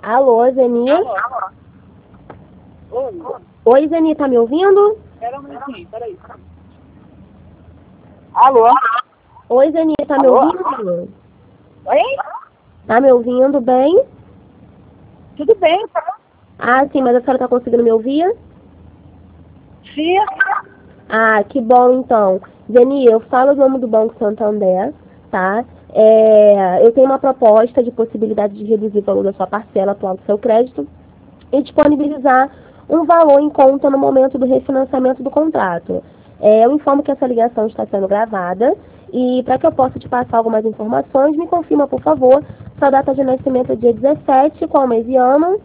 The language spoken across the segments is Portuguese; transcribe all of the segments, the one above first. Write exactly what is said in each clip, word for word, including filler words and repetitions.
Alô, Zeni? Alô? Oi. Oi, Zeni, tá me ouvindo? Pera um minutinho, peraí. Alô? Oi, Zeni, tá me Alô? ouvindo? Oi? Tá me ouvindo bem? Tudo bem? Ah, sim, mas a senhora tá conseguindo me ouvir? Sim. Ah, que bom então. Zeni, eu falo o nome do Banco Santander, tá? É, eu tenho uma proposta de possibilidade de reduzir o valor da sua parcela atual do seu crédito e disponibilizar um valor em conta no momento do refinanciamento do contrato. É, eu informo que essa ligação está sendo gravada e para que eu possa te passar algumas informações, me confirma, por favor, sua data de nascimento é dia dezessete, qual mês e ano?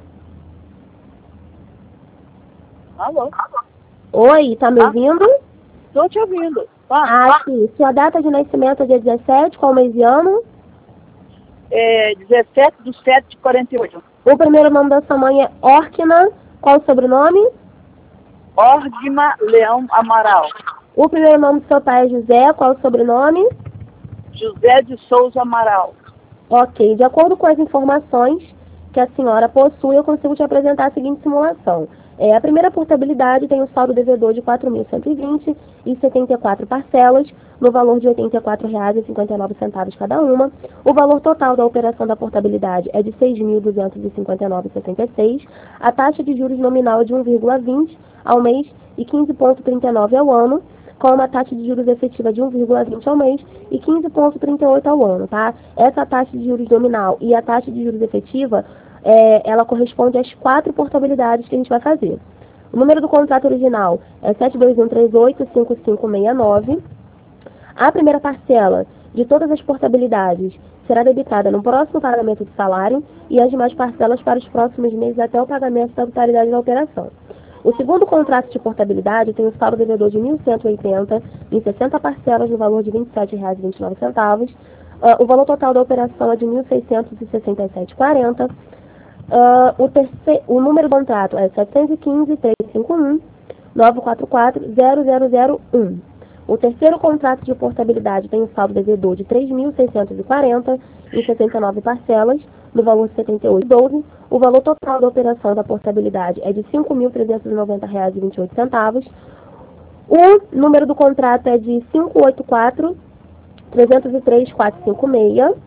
Alô? Oi, tá me Ah. ouvindo? Tô te ouvindo. Ah, sim. Sua data de nascimento é dia dezessete, qual mês e ano? É dezessete de sete de quarenta e oito. O primeiro nome da sua mãe é Orkina, qual o sobrenome? Ordima Leão Amaral. O primeiro nome do seu pai é José, qual o sobrenome? José de Souza Amaral. Ok, de acordo com as informações que a senhora possui, eu consigo te apresentar a seguinte simulação. É, a primeira portabilidade tem um saldo devedor de quatro mil cento e vinte e setenta e quatro parcelas, no valor de oitenta e quatro reais e cinquenta e nove centavos cada uma. O valor total da operação da portabilidade é de seis mil duzentos e cinquenta e nove vírgula sessenta e seis. A taxa de juros nominal é de um vírgula vinte ao mês e quinze vírgula trinta e nove ao ano, com uma taxa de juros efetiva de um vírgula vinte ao mês e quinze vírgula trinta e oito ao ano, tá? Essa taxa de juros nominal e a taxa de juros efetiva, é, ela corresponde às quatro portabilidades que a gente vai fazer. O número do contrato original é sete dois um três oito cinco cinco seis nove. A primeira parcela de todas as portabilidades será debitada no próximo pagamento do salário e as demais parcelas para os próximos meses até o pagamento da totalidade da operação. O segundo contrato de portabilidade tem o saldo devedor de mil cento e oitenta em sessenta parcelas no valor de vinte e sete reais e vinte e nove centavos. Uh, o valor total da operação é de mil seiscentos e sessenta e sete reais e quarenta centavos. Uh, o, terceiro, o número do contrato é setecentos e quinze, trezentos e cinquenta e um, novecentos e quarenta e quatro, zero zero zero um. O terceiro contrato de portabilidade tem um saldo devedor de três mil seiscentos e quarenta em sessenta e nove parcelas, no valor de setenta e oito reais e doze centavos. O valor total da operação da portabilidade é de cinco mil trezentos e noventa reais e vinte e oito centavos. O número do contrato é de quinhentos e oitenta e quatro, trezentos e três, quatrocentos e cinquenta e seis.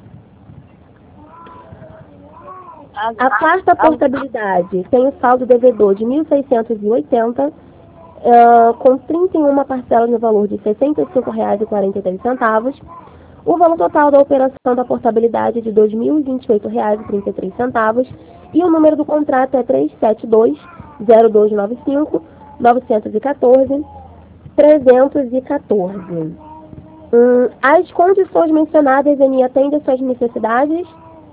A quarta portabilidade tem o saldo devedor de mil seiscentos e oitenta, uh, com trinta e uma parcelas no valor de sessenta e cinco reais e quarenta e três centavos. O valor total da operação da portabilidade é de dois mil e vinte e oito reais e trinta e três centavos. E o número do contrato é trezentos e setenta e dois, zero dois nove cinco, novecentos e quatorze, trezentos e quatorze. Hum, as condições mencionadas, Eni, atendem às suas necessidades?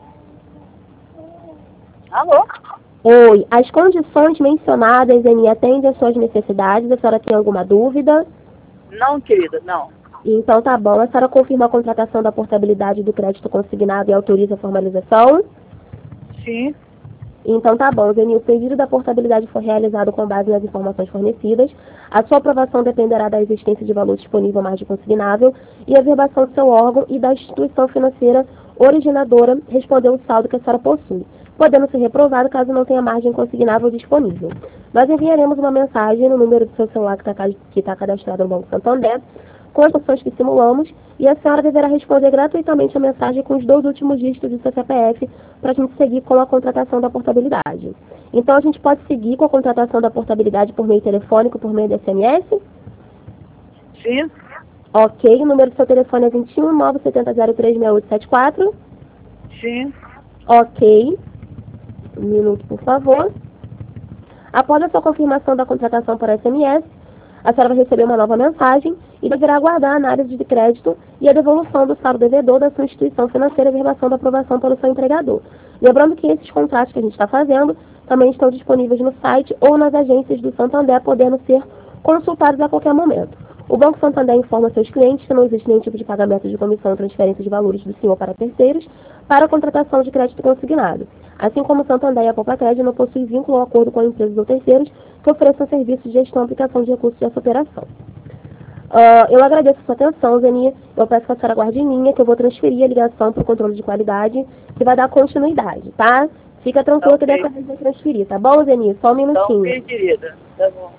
Alô? Oi, as condições mencionadas, Eni, atendem às suas necessidades? A senhora tem alguma dúvida? Não, querida, não. Então tá bom, a senhora confirma a contratação da portabilidade do crédito consignado e autoriza a formalização? Sim. Então tá bom, Zeni, o pedido da portabilidade foi realizado com base nas informações fornecidas. A sua aprovação dependerá da existência de valor disponível mais de consignável e a verbação do seu órgão e da instituição financeira originadora responder o saldo que a senhora possui, podendo ser reprovado caso não tenha margem consignável disponível. Nós enviaremos uma mensagem no número do seu celular que está que tá cadastrado no Banco Santander, com as opções que simulamos, e a senhora deverá responder gratuitamente a mensagem com os dois últimos dígitos do seu C P F para a gente seguir com a contratação da portabilidade. Então, a gente pode seguir com a contratação da portabilidade por meio telefônico, por meio de S M S? Sim. Ok, o número do seu telefone é vinte e um, nove sete zero zero três seis oito sete quatro. Sim. Ok. Um minuto, por favor. Após a sua confirmação da contratação por S M S, a senhora vai receber uma nova mensagem e deverá aguardar a análise de crédito e a devolução do saldo devedor da sua instituição financeira e verbação da aprovação pelo seu empregador. Lembrando que esses contratos que a gente está fazendo também estão disponíveis no site ou nas agências do Santander, podendo ser consultados a qualquer momento. O Banco Santander informa seus clientes que não existe nenhum tipo de pagamento de comissão ou transferência de valores do senhor para terceiros para a contratação de crédito consignado. Assim como o Santander e a Poupa-Crédito não possuem vínculo ou acordo com empresas ou terceiros que ofereçam serviços de gestão e aplicação de recursos dessa operação. Uh, eu agradeço a sua atenção, Zeni. Eu peço que a senhora guarde em linha, que eu vou transferir a ligação para o controle de qualidade, que vai dar continuidade, tá? Fica tranquilo Tá que ok. depois a gente vai transferir, tá bom, Zeni? Só um Tá minutinho. ok, querida. Tá bom.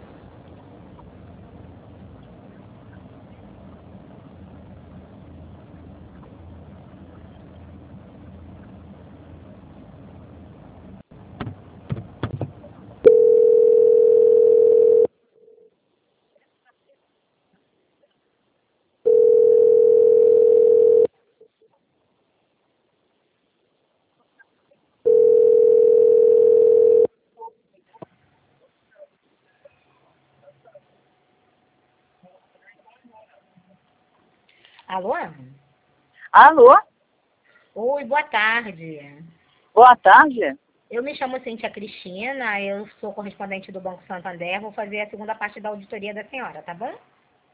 Alô? Alô? Oi, boa tarde. Boa tarde. Eu me chamo Cíntia Cristina, eu sou correspondente do Banco Santander, vou fazer a segunda parte da auditoria da senhora, tá bom?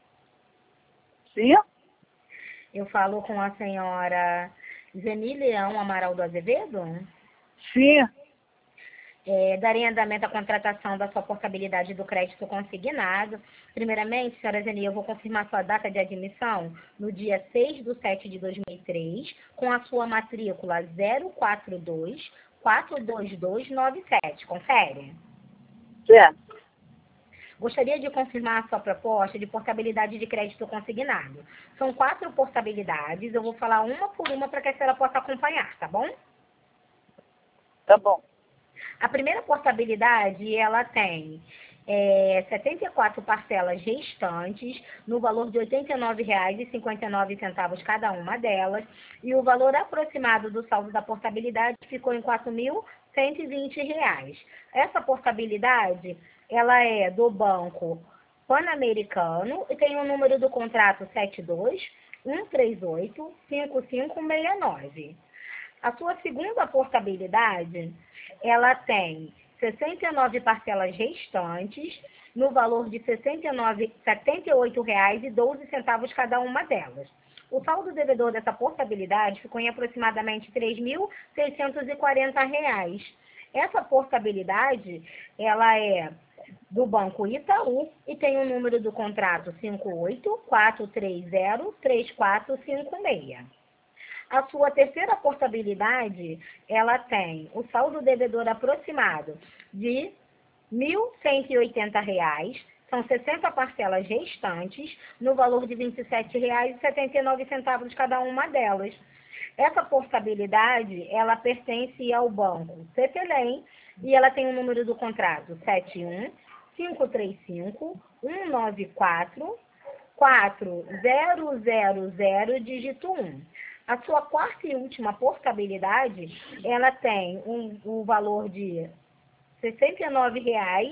Sim? Eu falo com a senhora Zeni Leão Amaral do Azevedo, Sim. é, darei andamento à contratação da sua portabilidade do crédito consignado. Primeiramente, senhora Zeni, eu vou confirmar sua data de admissão no dia seis de setembro de dois mil e três, com a sua matrícula zero quatro dois quatro dois dois nove sete. Confere? Certo. Gostaria de confirmar a sua proposta de portabilidade de crédito consignado. São quatro portabilidades, eu vou falar uma por uma para que a senhora possa acompanhar, tá bom? Tá bom. A primeira portabilidade, ela tem é, setenta e quatro parcelas restantes, no valor de oitenta e nove reais e cinquenta e nove centavos cada uma delas, e o valor aproximado do saldo da portabilidade ficou em quatro mil cento e vinte reais. Essa portabilidade, ela é do Banco Pan-Americano e tem o número do contrato sete dois um três oito cinco cinco seis nove. A sua segunda portabilidade, ela tem sessenta e nove parcelas restantes, no valor de sessenta e nove, setenta e oito reais e doze centavos cada uma delas. O saldo devedor dessa portabilidade ficou em aproximadamente três mil seiscentos e quarenta reais. Essa portabilidade, ela é do Banco Itaú e tem o número do contrato cinco oito quatro três zero três quatro cinco seis. A sua terceira portabilidade, ela tem o saldo devedor aproximado de mil cento e oitenta reais, são sessenta parcelas restantes, no valor de vinte e sete reais e setenta e nove centavos cada uma delas. Essa portabilidade, ela pertence ao banco Cetelem e ela tem o número do contrato sete um cinco três cinco um nove quatro quatro zero zero zero dígito um. A sua quarta e última portabilidade, ela tem um, um valor de sessenta e nove reais.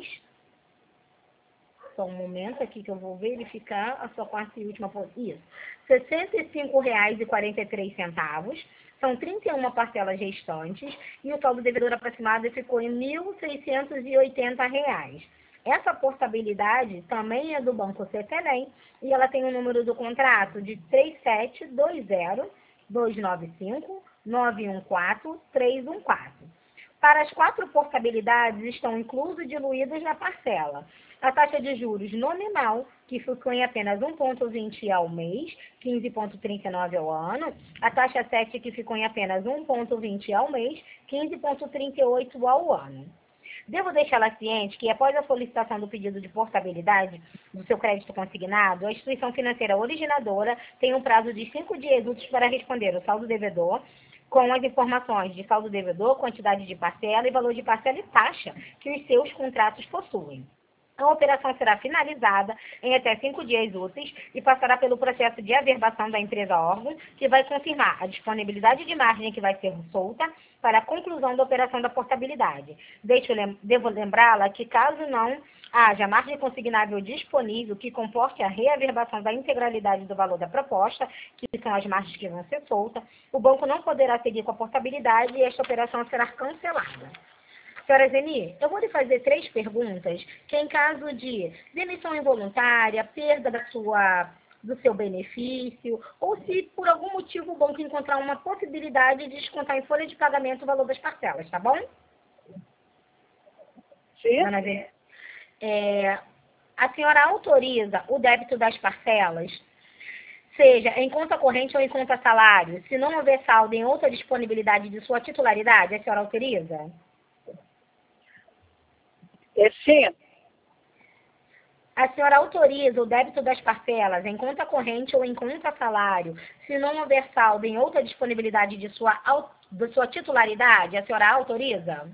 Só um momento aqui que eu vou verificar a sua quarta e última portabilidade. Isso. sessenta e cinco reais e quarenta e três centavos. São trinta e uma parcelas restantes e o saldo devedor aproximado ficou em mil seiscentos e oitenta reais. Essa portabilidade também é do Banco Cetelem e ela tem o número do contrato de três sete dois zero dois nove cinco nove um quatro três um quatro. Para as quatro portabilidades estão inclusos e diluídos na parcela. A taxa de juros nominal, que ficou em apenas um vírgula vinte ao mês, quinze vírgula trinta e nove ao ano. A taxa sete, que ficou em apenas um vírgula vinte ao mês, quinze vírgula trinta e oito ao ano. Devo deixá-la ciente que, após a solicitação do pedido de portabilidade do seu crédito consignado, a instituição financeira originadora tem um prazo de cinco dias úteis para responder o saldo devedor, com as informações de saldo devedor, quantidade de parcela e valor de parcela e taxa que os seus contratos possuem. A operação será finalizada em até cinco dias úteis e passará pelo processo de averbação da empresa órgão, que vai confirmar a disponibilidade de margem que vai ser solta para a conclusão da operação da portabilidade. Deixo, devo lembrá-la que, caso não haja margem consignável disponível que comporte a reaverbação da integralidade do valor da proposta, que são as margens que vão ser soltas, o banco não poderá seguir com a portabilidade e esta operação será cancelada. Senhora Zeni, eu vou lhe fazer três perguntas que, em caso de demissão involuntária, perda da sua, do seu benefício, ou se por algum motivo o banco encontrar uma possibilidade de descontar em folha de pagamento o valor das parcelas, tá bom? Sim? Dona Zeni, é, a senhora autoriza o débito das parcelas seja em conta corrente ou em conta salário, se não houver saldo em outra disponibilidade de sua titularidade, a senhora autoriza? É sim. A senhora autoriza o débito das parcelas em conta corrente ou em conta salário, se não houver saldo em outra disponibilidade de sua, au- de sua titularidade, a senhora autoriza?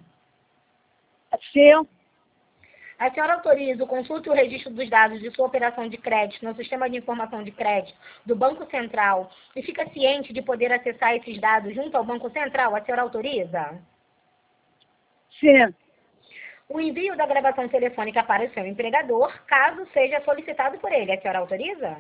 Sim. A senhora autoriza o consulta e o registro dos dados de sua operação de crédito no sistema de informação de crédito do Banco Central e fica ciente de poder acessar esses dados junto ao Banco Central? A senhora autoriza? Sim. O envio da gravação telefônica para o seu empregador, caso seja solicitado por ele. A senhora autoriza?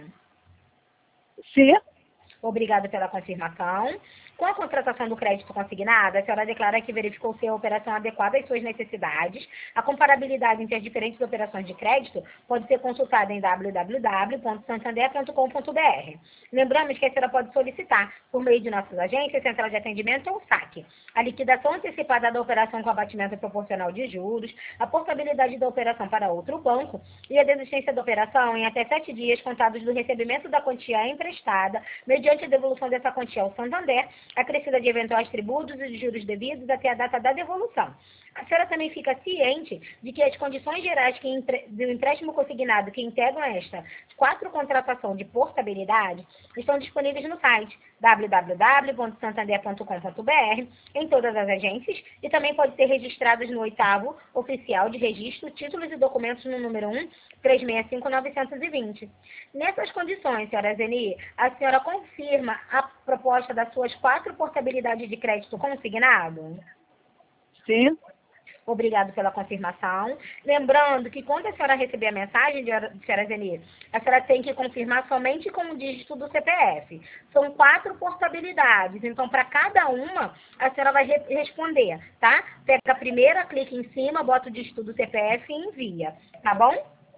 Sim. Obrigada pela confirmação. Com a contratação do crédito consignado, a senhora declara que verificou ser a operação adequada às suas necessidades. A comparabilidade entre as diferentes operações de crédito pode ser consultada em w w w ponto santander ponto com ponto b r. Lembramos que a senhora pode solicitar, por meio de nossas agências, central de atendimento ou saque, a liquidação antecipada da operação com abatimento proporcional de juros, a portabilidade da operação para outro banco e a desistência da operação em até sete dias contados do recebimento da quantia emprestada, mediante a devolução dessa quantia ao Santander, acrescida de eventuais tributos e de juros devidos até a data da devolução. A senhora também fica ciente de que as condições gerais que empre... do empréstimo consignado que integram esta quatro contratação de portabilidade estão disponíveis no site w w w ponto santander ponto com ponto b r, em todas as agências, e também pode ser registradas no oitavo Oficial de Registro, Títulos e Documentos no número um, trezentos e sessenta e cinco, novecentos e vinte. Nessas condições, senhora Zeni, a senhora confirma a proposta das suas quatro portabilidades de crédito consignado? Sim. Obrigado pela confirmação. Lembrando que quando a senhora receber a mensagem, de senhora Zeni, a senhora tem que confirmar somente com o dígito do C P F. São quatro portabilidades, então para cada uma a senhora vai re responder, tá? Pega a primeira, clica em cima, bota o dígito do C P F e envia, tá bom?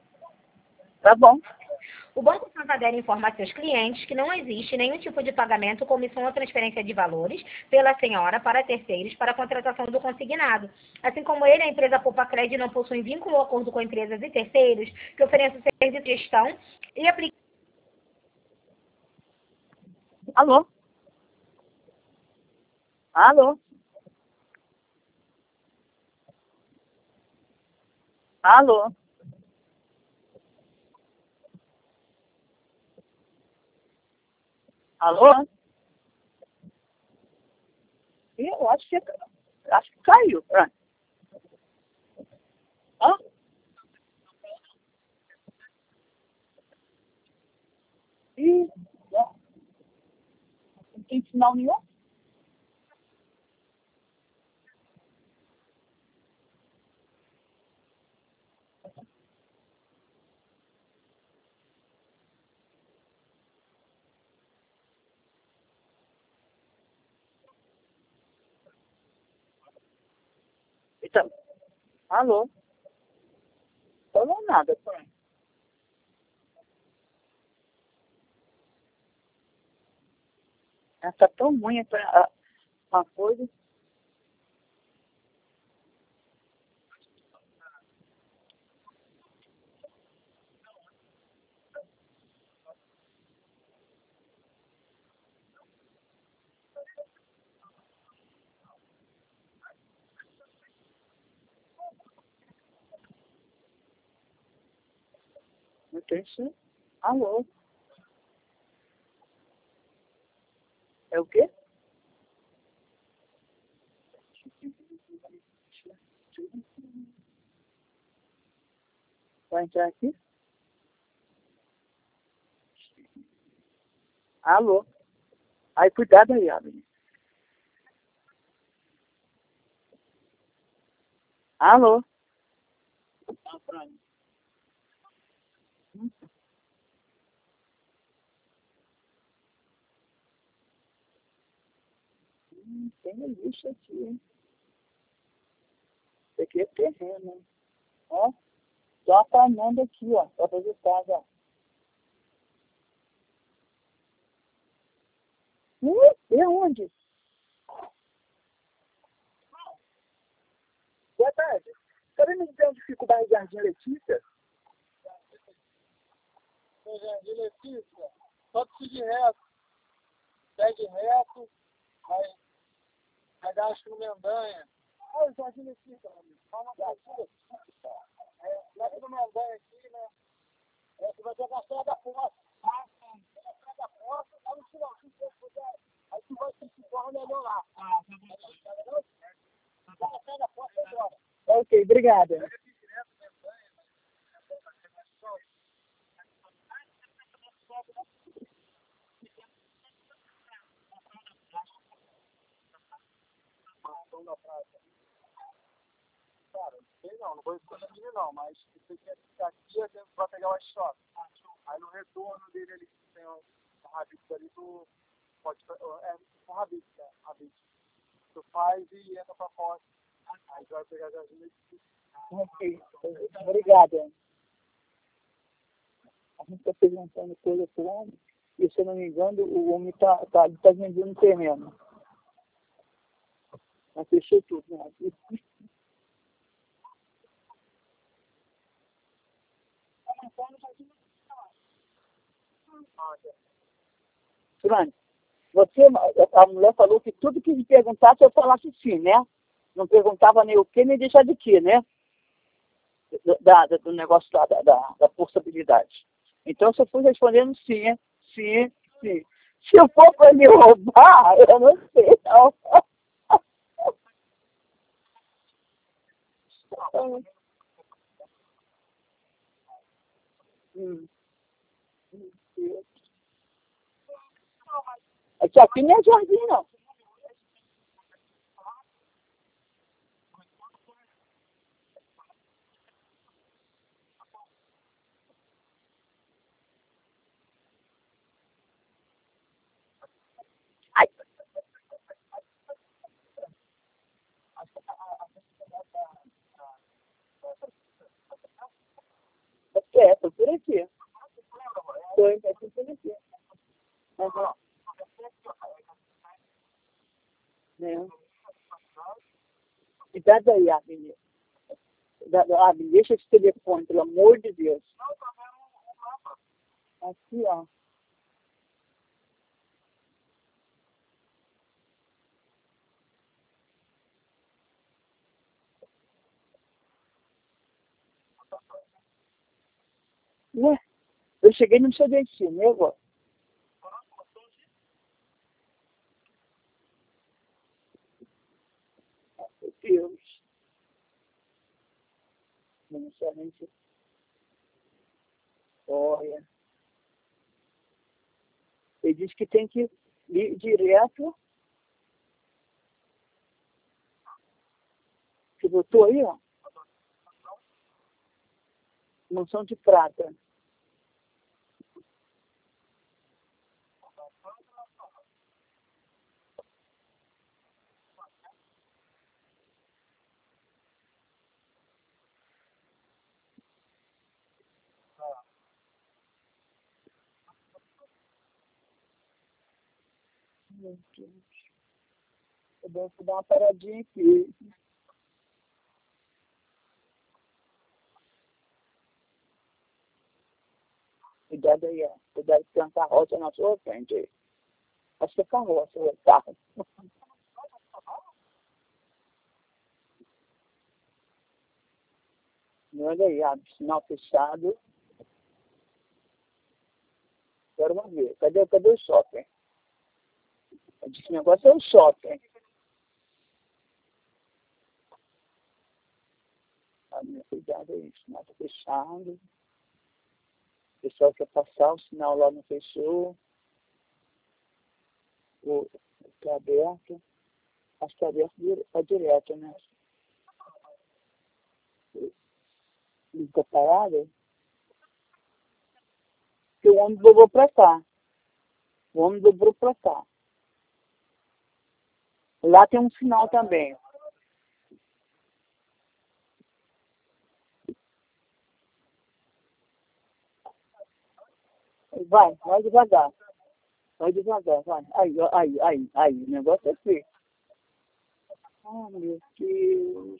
Tá bom. O Banco Santander informa a seus clientes que não existe nenhum tipo de pagamento, comissão ou transferência de valores pela senhora para terceiros para a contratação do consignado. Assim como ele, a empresa Poupa Crédito não possui vínculo ou acordo com empresas e terceiros que ofereçam serviço de gestão e aplicação. Alô? Alô? Alô? Alô? Eu acho que, acho que caiu. Ah. Hã? Ih, não. Não tem sinal nenhum? Então, alô? Falou nada, pô. Ah, tá tão ruim a, uma coisa. Não tem sim. Alô? É o quê? Vai entrar aqui? Alô? Aí, cuidado aí, Aline. Alô? Hum, tem lixo aqui, hein? Isso aqui é terreno, hein? Ó, só apanhando aqui, ó, pra fazer casa, ó. Uh, de onde? Boa tarde. Sabe me dizer onde fica o bairro Jardim Letícia? Jardim Letícia? só seguir reto. Segue reto, vai, vai dar acho que no Mendanha. Olha o jardim aqui, meu amigo. Calma, aqui. É, leva no Mendanha aqui, né? É, você vai ter a Praia da Poça. Ah, sim. A Praia da Poça, lá no finalzinho, se você puder. Aí tu vai se situar melhor lá. Ah, tá bom. A Praia da Poça agora. Ok, obrigada. Cara, não sei não, não vou escolher ele não, mas você quer ficar aqui, a gente vai pegar o shop. Aí no retorno dele ali, tem um, um rabito ali, tu pode, é, um rabito, né, rabito. Tu faz e entra pra fora. Aí tu vai pegar as ajudas. Ok, obrigada. A gente está perguntando coisa pro homem, e se eu não me engano, o homem está tá, tá vendendo um terreno. Mas fechou tudo, né? Fran, você, a mulher falou que tudo que me perguntasse eu falasse sim, né? Não perguntava nem o que, nem deixar de quê, né? Da, da, do negócio da, da, da possibilidade. Então, se eu fui respondendo sim, sim, sim. Se eu for para me roubar, eu não sei, não. Hum. É que aqui não é jardim, não. Ai, é, foi por aqui. Foi, é por aqui. Uhum. É. E dá daí, Armin. Armin, deixa esse telefone, pelo amor de Deus. Aqui, ó. Ué, eu cheguei no seu destino, né, agora? Meu Deus. Não sei nem se... Olha. Ele diz que tem que ir direto. Você botou aí, ó. Mansão de prata. Meu Deus. Eu devo dar uma paradinha aqui. Cuidado aí, ó. Cuidado que tem uma carroça na sua frente aí. Acho que é carroça, é carro. Olha aí, abre sinal fechado. Quero uma ver. Cadê, cadê o shopping? Esse negócio é o shopping. Ah, meu, cuidado aí, o sinal tá fechado. O pessoal quer passar, o sinal lá não fechou. O, tá aberto. Acho que tá aberto tá direto, né? Fica parado. Porque o ônibus dobrou pra cá. O ônibus dobrou pra cá. Lá tem um sinal também. Vai, vai devagar. Vai devagar, vai. Aí, ó, aí, aí, aí. O negócio é feio. Ah, meu Deus.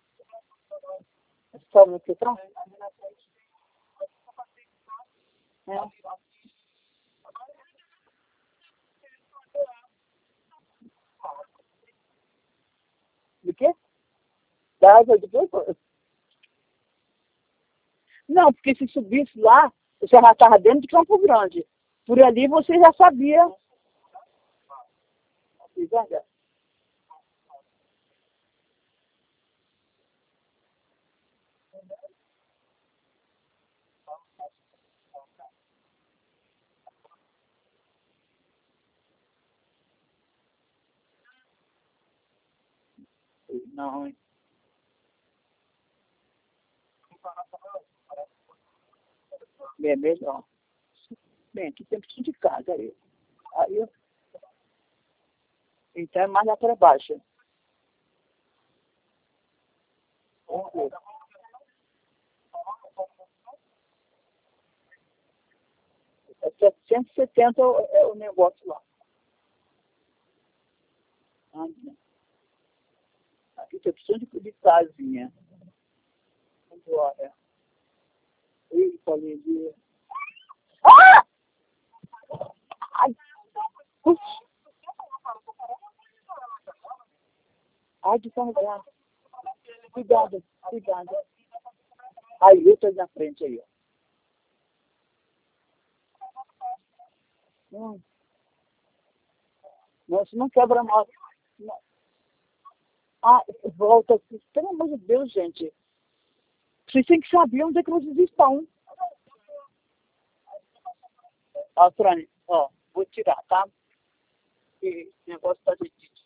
Sabe onde você tá? É. De quê? Da água de quê? Não, porque se subisse lá, você já estava dentro de Campo Grande. Por ali você já sabia. Não, hein? É melhor. Bem, aqui tem que de casa aí. Aí eu... Então é mais lá para baixo. Vamos ver. É setecentos e setenta é o é o negócio lá. Ah, né? Aqui tem opção de, de casinha. Agora. Ih, falei de... Ah! Ai! Ux! Ai, devagar. Cuidado, cuidado. Aí, eu tô na frente aí, ó. Hum. Não, isso não quebra a moto. Não. Ah, volta aqui. Pelo amor de Deus, gente. Vocês têm que saber onde é que vocês estão. Ó, Frane, ó, vou tirar, tá? Porque o negócio tá de